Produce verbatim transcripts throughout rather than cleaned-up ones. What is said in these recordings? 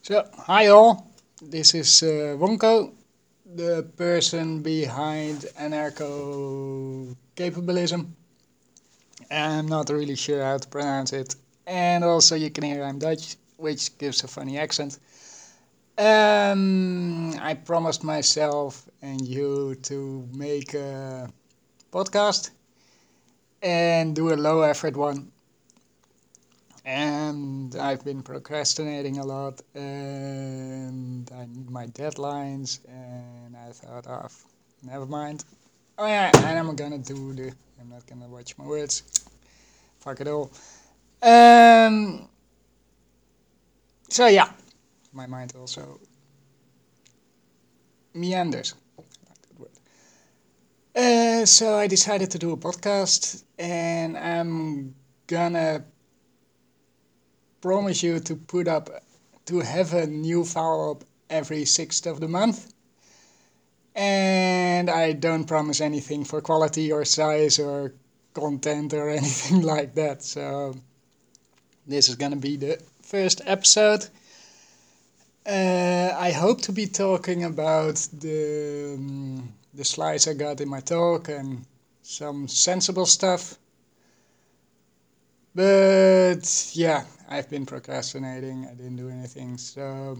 So, hi all, this is uh, Wonko, the person behind anarcho capitalism. I'm not really sure how to pronounce it, and also you can hear I'm Dutch, which gives a funny accent. Um, I promised myself and you to make a podcast and do a low effort one. And I've been procrastinating a lot, and I need my deadlines, and I thought, oh, never mind. Oh yeah, and I'm gonna do the, I'm not gonna watch my words, fuck it all. Um, so yeah, my mind also meanders. Good word. Uh, so I decided to do a podcast, and I'm gonna promise you to put up, to have a new file up every sixth of the month. And I don't promise anything for quality or size or content or anything like that. So this is gonna be the first episode. Uh, I hope to be talking about the um, the slides I got in my talk and some sensible stuff. But yeah, I've been procrastinating. I didn't do anything. So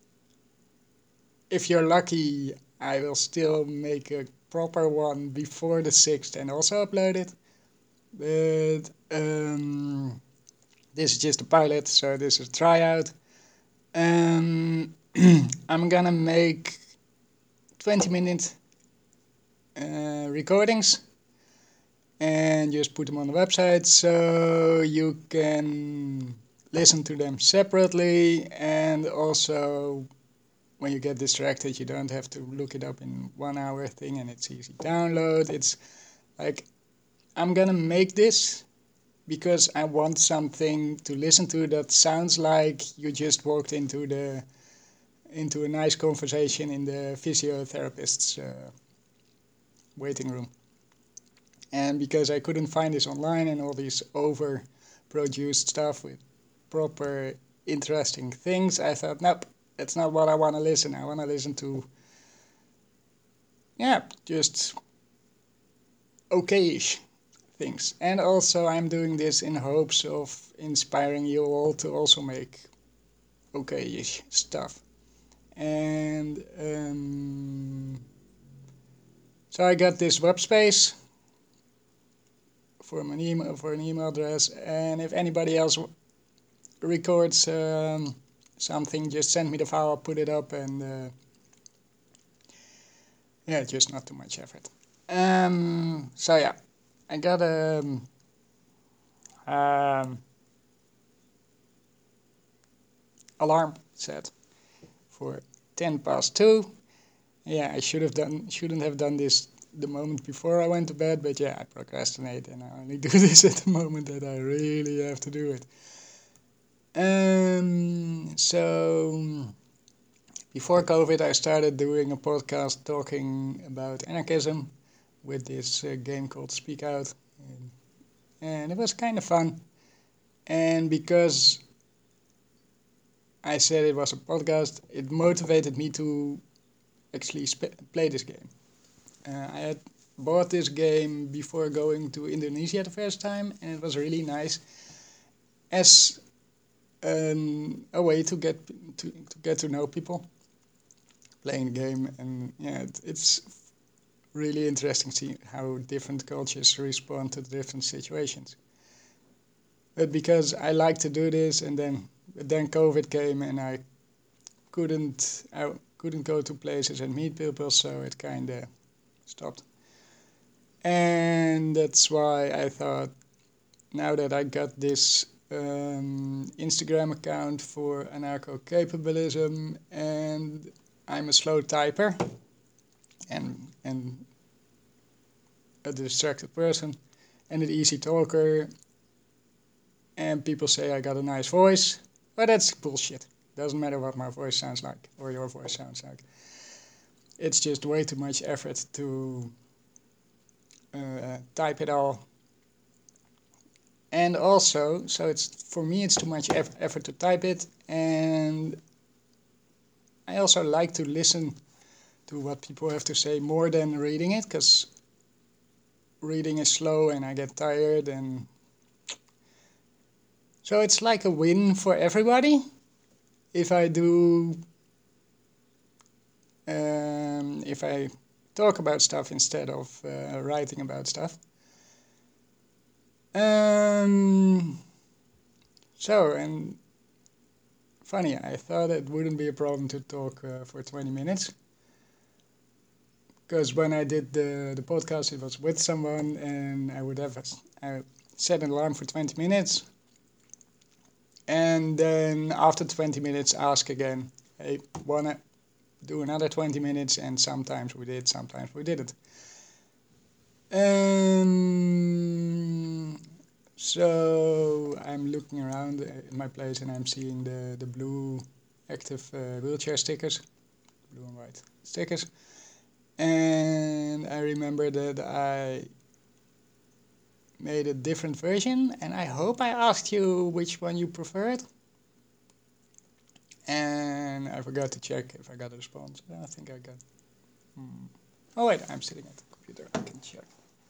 if you're lucky, I will still make a proper one before the sixth and also upload it. But um, this is just a pilot, so this is a tryout. Um, I'm gonna make twenty minute uh, recordings and just put them on the website so you can listen to them separately, and also when you get distracted you don't have to look it up in one hour thing, and it's easy download. It's like I'm gonna make this because I want something to listen to that sounds like you just walked into the into a nice conversation in the physiotherapist's uh, waiting room. And because I couldn't find this online and all these overproduced stuff with proper interesting things, I thought, nope, that's not what I want to listen. I want to listen to, yeah, just okayish things. And also, I'm doing this in hopes of inspiring you all to also make okayish stuff. And um, so I got this web space for an email for an email address, and if anybody else records um, something, just send me the file, I'll put it up, and uh, yeah, just not too much effort. Um, so yeah, I got a um, um, alarm set for ten past two. Yeah, I should have done shouldn't have done this the moment before I went to bed, but yeah, I procrastinate and I only do this at the moment that I really have to do it. Um, so before COVID, I started doing a podcast talking about anarchism with this uh, game called Speak Out, and, and it was kind of fun. And because I said it was a podcast, it motivated me to actually sp- play this game. Uh, I had bought this game before going to Indonesia the first time, and it was really nice as an, a way to get to, to get to know people playing the game. And yeah, it, it's really interesting to see how different cultures respond to different situations. But because I like to do this, and then then COVID came, and I couldn't I couldn't go to places and meet people, so it kind of stopped. And that's why I thought, now that I got this um, Instagram account for anarcho capitalism, and I'm a slow typer and and a distracted person and an easy talker, and people say I got a nice voice, but that's bullshit. Doesn't matter what my voice sounds like or your voice sounds like. It's just way too much effort to uh, type it all. And also, so it's for me, it's too much eff- effort to type it, and I also like to listen to what people have to say more than reading it, because reading is slow and I get tired, and so it's like a win for everybody if I do um, if I talk about stuff instead of uh, writing about stuff. Um, so, and funny, I thought it wouldn't be a problem to talk uh, for twenty minutes. Because when I did the, the podcast, it was with someone, and I would have I set an alarm for twenty minutes. And then after twenty minutes, ask again, hey, wanna do another twenty minutes? And sometimes we did, sometimes we didn't. Um, so I'm looking around in my place and I'm seeing the, the blue active uh, wheelchair stickers, blue and white stickers. And I remember that I made a different version, and I hope I asked you which one you preferred. And I forgot to check if I got a response. I think I got. Hmm. Oh wait, I'm sitting at the computer. I can check.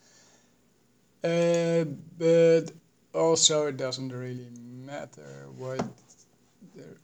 Uh, but also, it doesn't really matter what. The,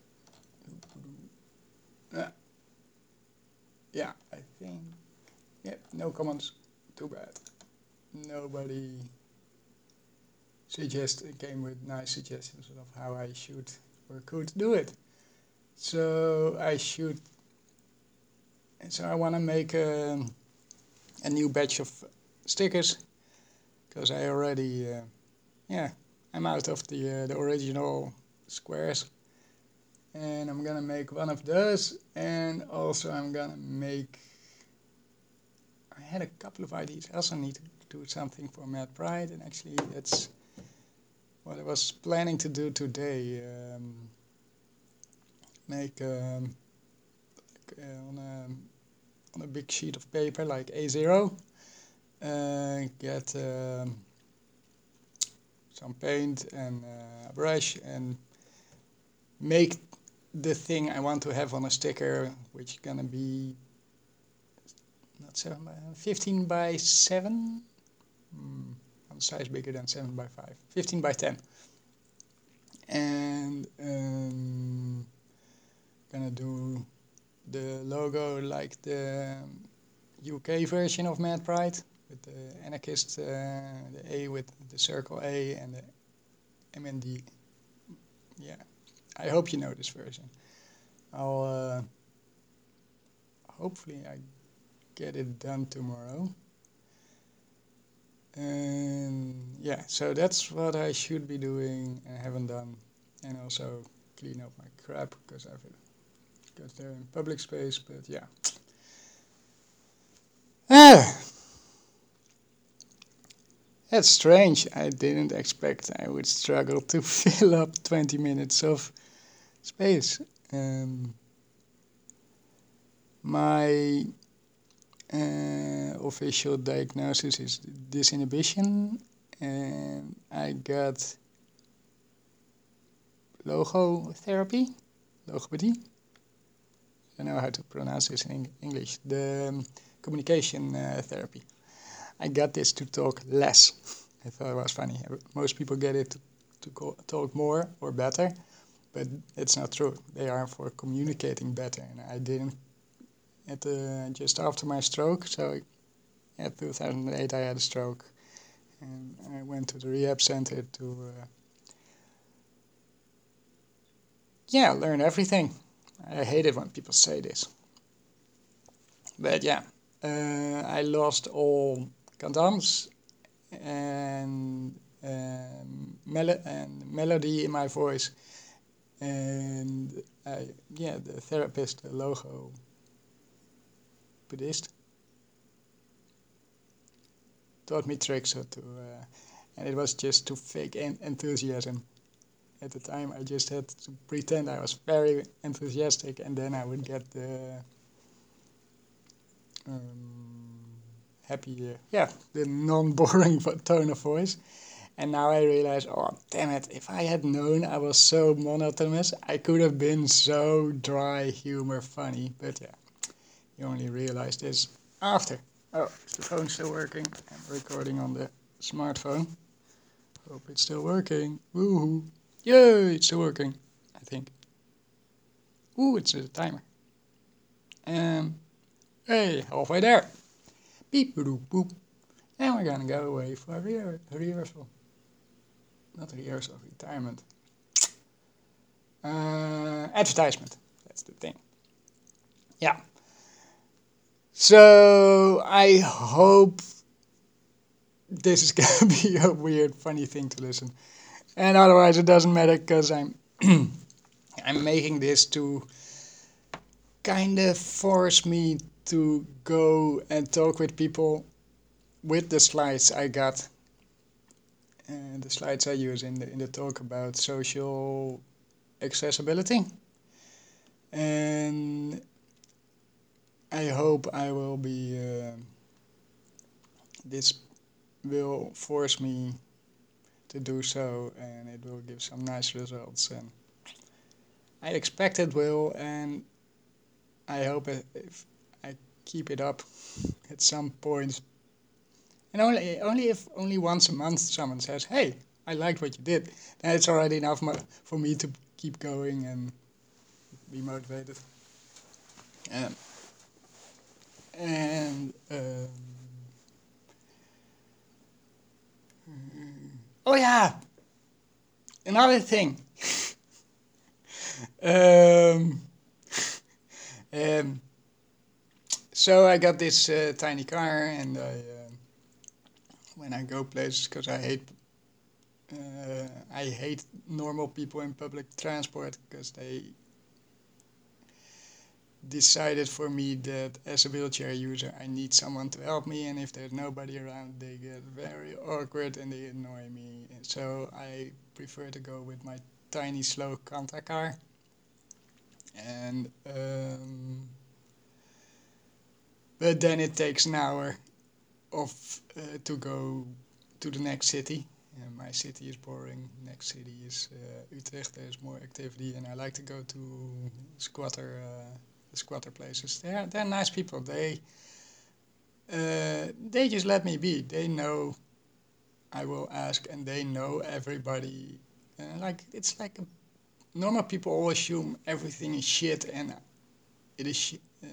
uh, yeah, I think. Yeah, no comments. Too bad. Nobody suggested came with nice suggestions of how I should or could do it. So I should. So I want to make a, a new batch of stickers, because I already, uh, yeah, I'm out of the uh, the original squares, and I'm gonna make one of those, and also I'm gonna make. I had a couple of ideas. I also need to do something for Mad Pride, and actually that's what I was planning to do today. Um, make um, like, uh, on a on a big sheet of paper like A zero. Uh, get um, some paint and uh, a brush and make the thing I want to have on a sticker, which is gonna be not seven by fifteen by seven, mm, one size bigger than seven by five, fifteen by ten, and um, gonna do the logo like the U K version of Mad Pride, with the anarchist, uh, the A with the circle A and the M N D. Yeah, I hope you know this version. I'll uh, hopefully I get it done tomorrow. And yeah, so that's what I should be doing and haven't done, and also clean up my crap because I've got there in public space. But yeah. Ah, that's strange. I didn't expect I would struggle to fill up twenty minutes of space. Um, my uh, official diagnosis is disinhibition, and I got logotherapy, logopedy. I don't know how to pronounce this in English. The um, communication uh, therapy. I got this to talk less. I thought it was funny. Most people get it to, to call, talk more or better, but it's not true. They are for communicating better, and I didn't. At the, just after my stroke, so in two thousand eight I had a stroke, and I went to the rehab center to, uh, yeah, learn everything. I hate it when people say this, but yeah, uh, I lost all cadence and um, mel- and melody in my voice, and I, yeah, the therapist, the logo Buddhist, taught me tricks how to, uh, and it was just to fake en- enthusiasm. At the time, I just had to pretend I was very enthusiastic, and then I would get the um, happy, uh, yeah, the non-boring tone of voice. And now I realize, oh, damn it, if I had known I was so monotonous, I could have been so dry humor funny. But yeah, you only realize this after. Oh, is the phone still working? I'm recording on the smartphone. Hope it's still working. Woohoo! Yay, it's still working, I think. Ooh, it's a timer. And hey, halfway there. Beep, boop, boop. And we're gonna go away for a re- rehearsal. Not rehearsal, retirement. Uh, advertisement. That's the thing. Yeah. So I hope this is gonna be a weird, funny thing to listen, and otherwise it doesn't matter because I'm I'm making this to kind of force me to go and talk with people with the slides I got and the slides I use in the in the talk about social accessibility. And I hope I will be. Uh, this will force me to do so, and it will give some nice results. And I expect it will, and I hope it, if I keep it up at some point, and only only if only once a month someone says, "Hey, I liked what you did," then it's already enough mo- for me to keep going and be motivated. Um, and um, oh yeah, another thing. um, um, so I got this uh, tiny car, and I, uh, when I go places, because I hate uh, I hate normal people in public transport, because they decided for me that as a wheelchair user I need someone to help me, and if there's nobody around they get very awkward and they annoy me. And so I prefer to go with my tiny slow Kanta car. And um, but then it takes an hour of uh, to go to the next city. And my city is boring. Next city is uh, Utrecht. There's more activity, and I like to go to squatter uh, squatter places. They're they're nice people. They uh, they just let me be. They know I will ask, and they know everybody. Uh, like it's like a, normal people all assume everything is shit, and it is. Sh- uh,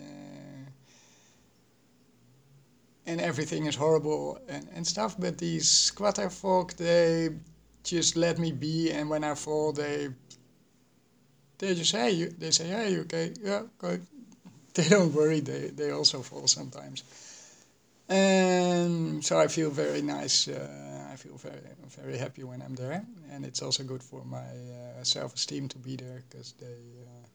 and everything is horrible and, and stuff. But these squatter folk, they just let me be, and when I fall, they they just say you. They say, "Hey, you okay? Yeah, okay." They don't worry. They they also fall sometimes, and so I feel very nice. Uh, I feel very very happy when I'm there, and it's also good for my uh, self-esteem to be there because they, uh,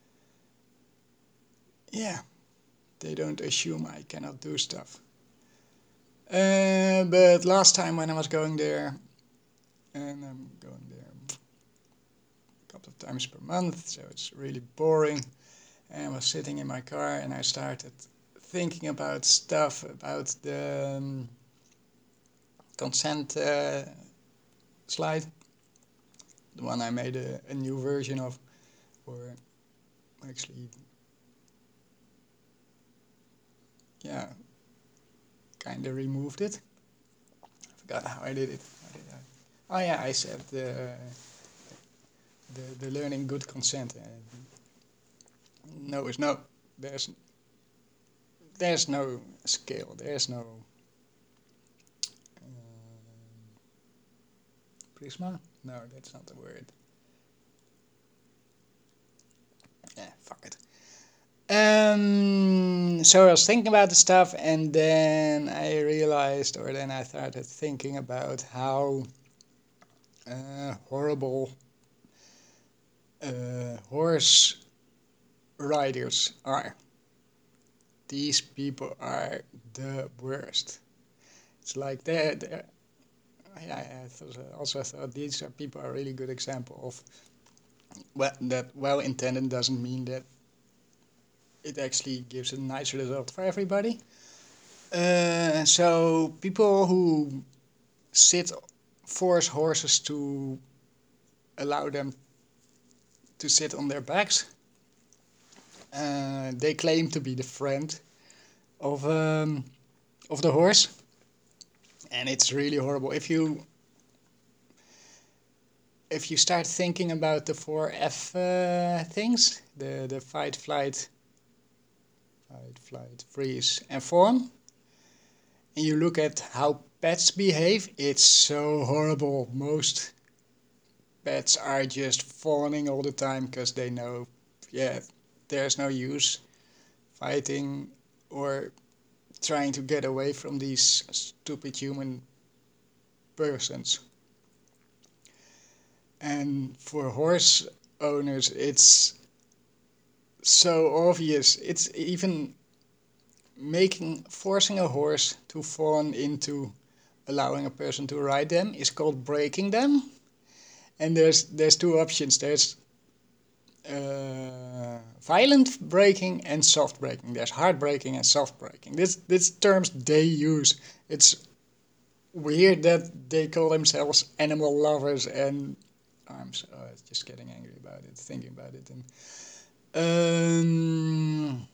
yeah, they don't assume I cannot do stuff. Uh, but last time when I was going there, and I'm going there a couple of times per month, so it's really boring. And I was sitting in my car and I started thinking about stuff about the um, consent uh, slide, the one I made a, a new version of, or actually, yeah, kind of removed it. I forgot how I did it. How did I? Oh yeah, I said the the, the learning good consent. Uh, no, it's no. There's there's no scale. There's no um, prisma. No, that's not the word. Yeah, fuck it. Um, so I was thinking about the stuff, and then I realized, or then I started thinking about how uh, horrible uh, horse riders are. These people are the worst. It's like they're, they're I, I also thought these are people are a really good example of well, that well intended doesn't mean that it actually gives a nice result for everybody. Uh, so people who sit force horses to allow them to sit on their backs. Uh, they claim to be the friend of um, of the horse, and it's really horrible. If you if you start thinking about the four F uh, things, the the fight, flight, fight, flight, freeze, and fawn, and you look at how pets behave, it's so horrible. Most pets are just fawning all the time because they know, yeah, there's no use fighting or trying to get away from these stupid human persons. And for horse owners, it's so obvious. It's even making forcing a horse to fawn into allowing a person to ride them is called breaking them. And there's there's two options. There's uh, violent braking and soft braking. There's hard braking and soft braking. This this terms they use. It's weird that they call themselves animal lovers, and I'm so, uh, just getting angry about it, thinking about it. And um,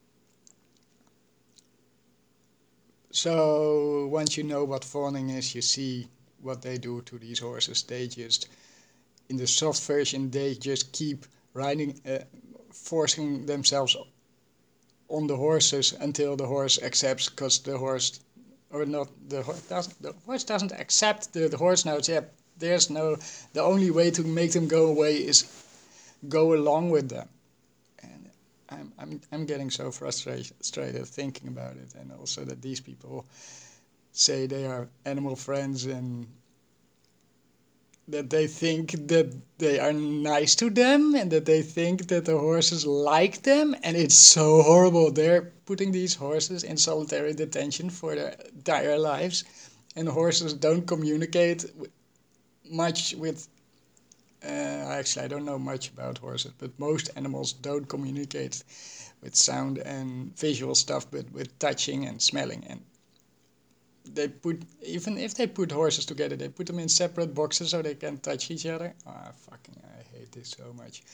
so once you know what fawning is, you see what they do to these horses. They just, in the soft version, they just keep riding, uh, forcing themselves on the horses until the horse accepts, because the horse, or not, the horse doesn't, the horse doesn't accept, the, the horse knows, yeah, there's no, the only way to make them go away is go along with them. And I'm, I'm, I'm getting so frustrated thinking about it, and also that these people say they are animal friends and that they think that they are nice to them and that they think that the horses like them, and it's so horrible. They're putting these horses in solitary detention for their entire lives, and horses don't communicate much with uh, actually I don't know much about horses, but most animals don't communicate with sound and visual stuff, but with touching and smelling. And they put, even if they put horses together, they put them in separate boxes so they can touch each other. Ah, fucking, I hate this so much.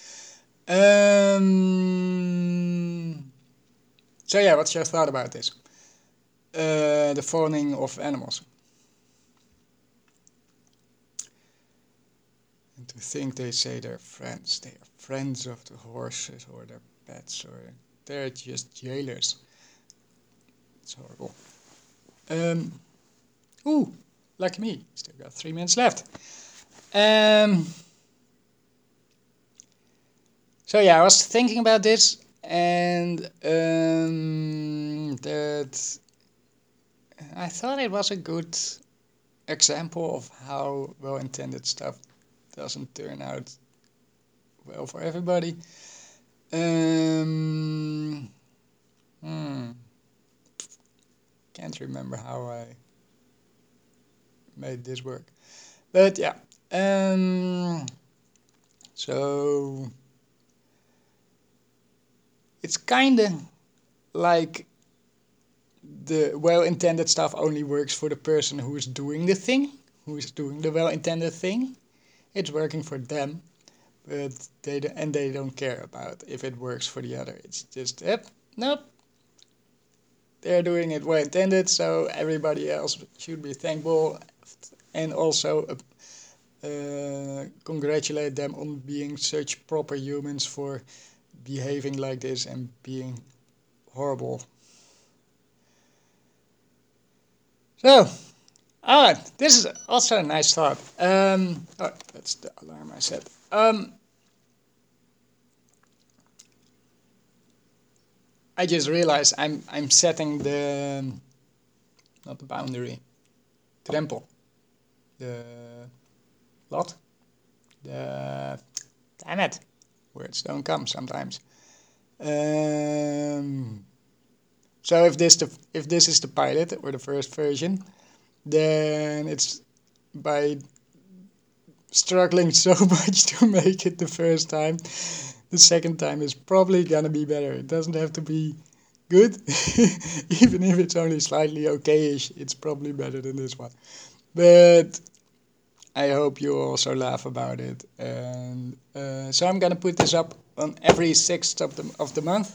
Um, so yeah, what's your thought about this? Uh, the fawning of animals. And to think they say they're friends. They are friends of the horses or their pets, or they're just jailers. It's horrible. Um, ooh, lucky me. Still got three minutes left. Um, so yeah, I was thinking about this, and um, that I thought it was a good example of how well-intended stuff doesn't turn out well for everybody. Um, hmm. Can't remember how I made this work, but yeah. Um, so it's kind of like the well-intended stuff only works for the person who is doing the thing, who is doing the well-intended thing. It's working for them, but they and they don't care about if it works for the other. It's just, yep, nope. They're doing it well-intended, so everybody else should be thankful and also uh, uh, congratulate them on being such proper humans for behaving like this and being horrible. So, ah, this is also a nice thought. Um, oh, that's the alarm I set. Um, I just realized I'm I'm setting the, not the boundary, drempel, the lot, the, damn it, words don't come sometimes. Um, so if this the if this is the pilot or the first version, then it's by struggling so much to make it the first time, the second time is probably gonna be better. It doesn't have to be good, even if it's only slightly okayish. It's probably better than this one. But I hope you also laugh about it. And uh, so I'm gonna put this up on every sixth of the of the month,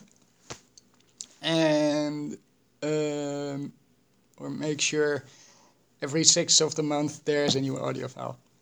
and um, or make sure every sixth of the month there's a new audio file.